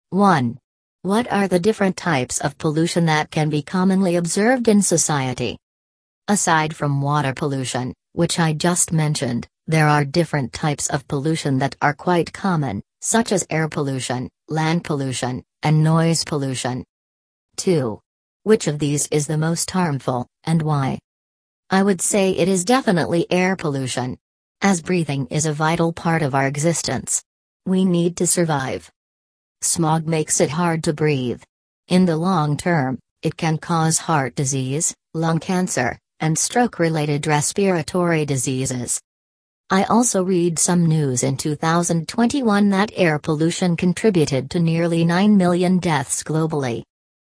1. What are the different types of pollution that can be commonly observed in society? Aside from water pollution, which I just mentioned, there are different types of pollution that are quite common, such as air pollution, land pollution, and noise pollution. 2. Which of these is the most harmful, and why? I would say it is definitely air pollution. As breathing is a vital part of our existence. We need to survive. Smog makes it hard to breathe. In the long term, it can cause heart disease, lung cancer, and stroke-related respiratory diseases. I also read some news in 2021 that air pollution contributed to nearly 9 million deaths globally.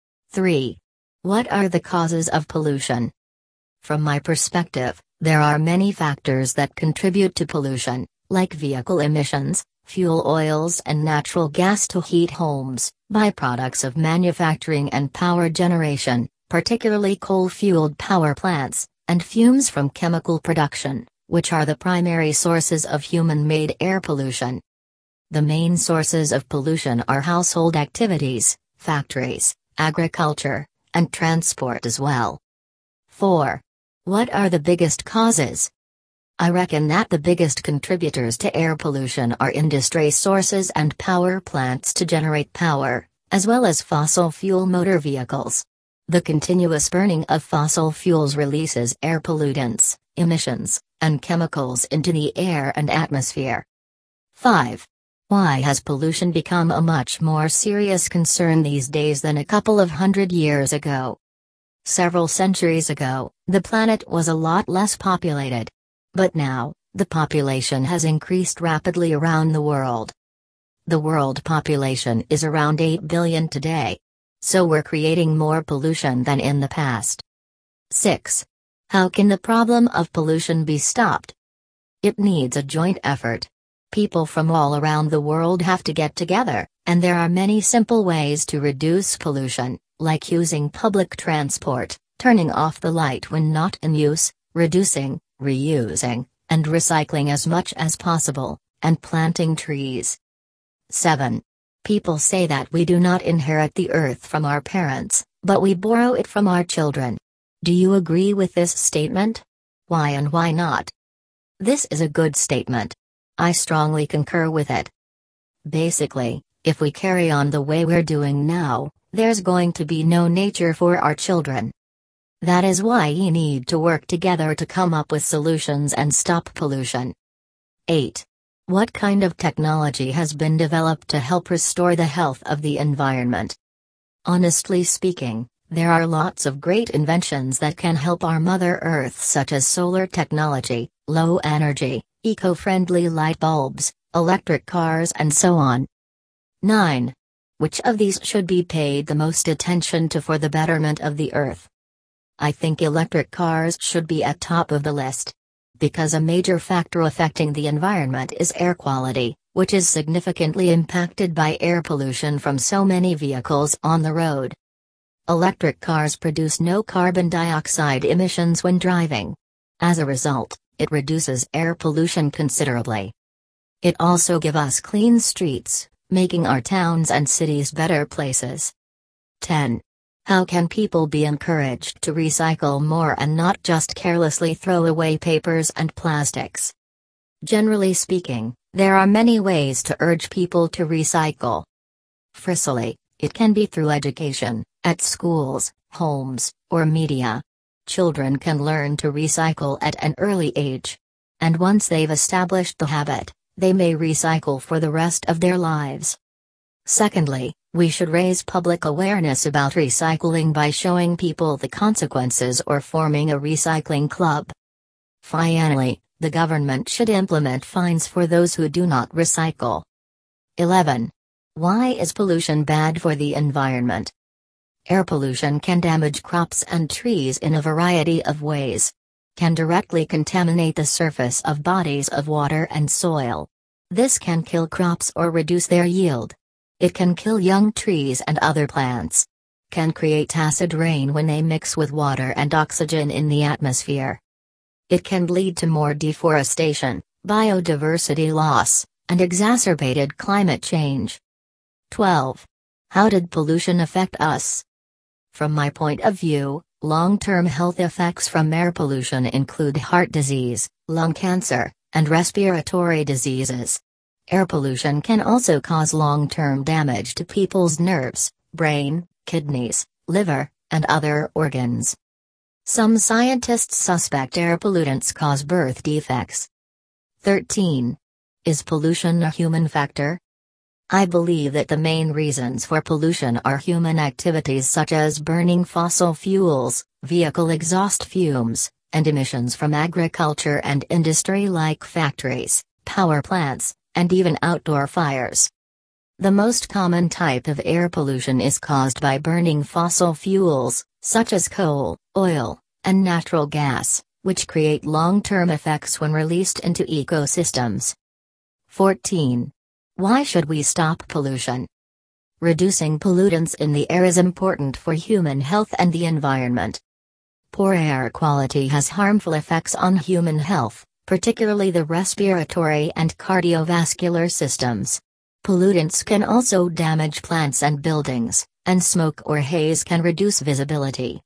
3. What are the causes of pollution? From my perspective, there are many factors that contribute to pollution, like vehicle emissions, fuel oils and natural gas to heat homes, byproducts of manufacturing and power generation, particularly coal-fueled power plants, and fumes from chemical production, which are the primary sources of human-made air pollution. The main sources of pollution are household activities, factories, agriculture, and transport as well. 4. What are the biggest causes? I reckon that the biggest contributors to air pollution are industry sources and power plants to generate power, as well as fossil fuel motor vehicles. The continuous burning of fossil fuels releases air pollutants, emissions, and chemicals into the air and atmosphere. 5. Why has pollution become a much more serious concern these days than a couple of hundred years ago? Several centuries ago, the planet was a lot less populated. But now, the population has increased rapidly around the world. The world population is around 8 billion today. So we're creating more pollution than in the past. 6. How can the problem of pollution be stopped? It needs a joint effort. People from all around the world have to get together, and there are many simple ways to reduce pollution, like using public transport, turning off the light when not in use, reducing, reusing, and recycling as much as possible, and planting trees. 7. People say that we do not inherit the earth from our parents, but we borrow it from our children. Do you agree with this statement? Why and why not? This is a good statement. I strongly concur with it. Basically, if we carry on the way we're doing now, there's going to be no nature for our children. That is why we need to work together to come up with solutions and stop pollution. 8. What kind of technology has been developed to help restore the health of the environment? Honestly speaking, there are lots of great inventions that can help our Mother Earth, such as solar technology, low energy, eco-friendly light bulbs, electric cars, and so on. 9. Which of these should be paid the most attention to for the betterment of the Earth? I think electric cars should be at top of the list. Because a major factor affecting the environment is air quality, which is significantly impacted by air pollution from so many vehicles on the road. Electric cars produce no carbon dioxide emissions when driving. As a result, it reduces air pollution considerably. It also gives us clean streets, making our towns and cities better places. 10. How can people be encouraged to recycle more and not just carelessly throw away papers and plastics? Generally speaking, there are many ways to urge people to recycle. Firstly, it can be through education, at schools, homes, or media. Children can learn to recycle at an early age. And once they've established the habit, they may recycle for the rest of their lives. Secondly, we should raise public awareness about recycling by showing people the consequences or forming a recycling club. Finally, the government should implement fines for those who do not recycle. 11. Why is pollution bad for the environment? Air pollution can damage crops and trees in a variety of ways. Can directly contaminate the surface of bodies of water and soil. This can kill crops or reduce their yield. It can kill young trees and other plants. Can create acid rain when they mix with water and oxygen in the atmosphere. It can lead to more deforestation, biodiversity loss, and exacerbated climate change. 12. How did pollution affect us? From my point of view, long-term health effects from air pollution include heart disease, lung cancer, and respiratory diseases. Air pollution can also cause long-term damage to people's nerves, brain, kidneys, liver, and other organs. Some scientists suspect air pollutants cause birth defects. 13. Is pollution a human factor? I believe that the main reasons for pollution are human activities such as burning fossil fuels, vehicle exhaust fumes, and emissions from agriculture and industry like factories, power plants, and even outdoor fires. The most common type of air pollution is caused by burning fossil fuels, such as coal, oil, and natural gas, which create long-term effects when released into ecosystems. 14. Why should we stop pollution? Reducing pollutants in the air is important for human health and the environment. Poor air quality has harmful effects on human health, particularly the respiratory and cardiovascular systems. Pollutants can also damage plants and buildings, and smoke or haze can reduce visibility,